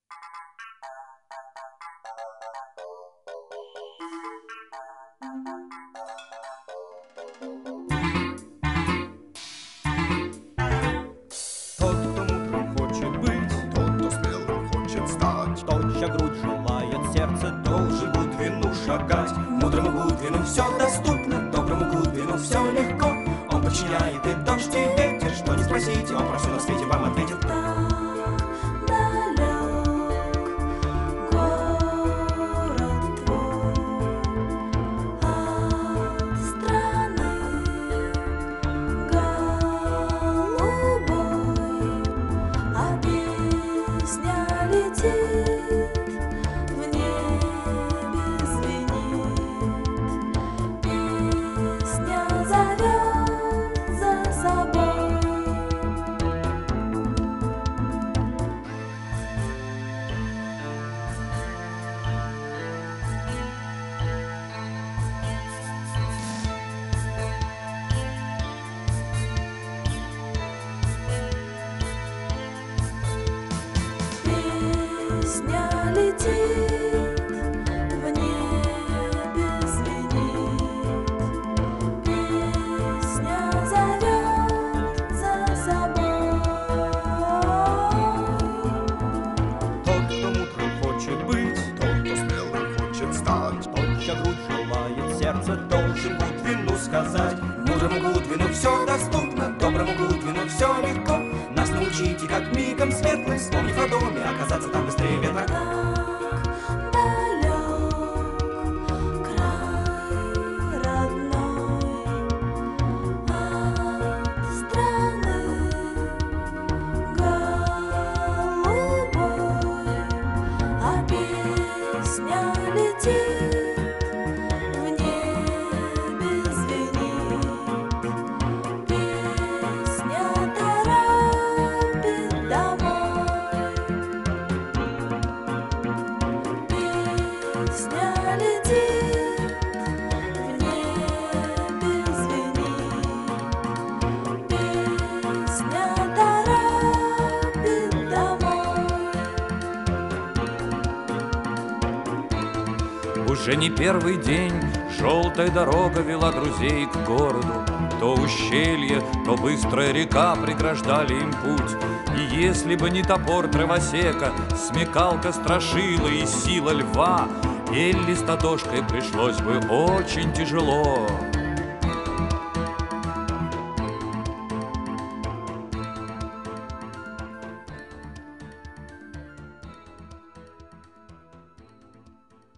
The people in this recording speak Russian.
Тот, кто мудрым хочет быть, тот, кто смелым хочет стать, тот, чья грудь желает сердце, должен Гудвину шагать. Мудрому Гудвину все доступно, доброму Гудвину все легко. Он подчиняет и дождь, и ветер, что не спросите, он про все на свете вам ответит. Должен Гудвину сказать. Мудрому Гудвину все доступно, доброму Гудвину все легко. Нас научите, как мигом светлый, вспомнив о доме, оказаться там быстрее ветра. Уже не первый день желтая дорога вела друзей к городу. То ущелье, то быстрая река преграждали им путь. И если бы не топор дровосека, смекалка страшила и сила льва, Элли с Татошкой пришлось бы очень тяжело.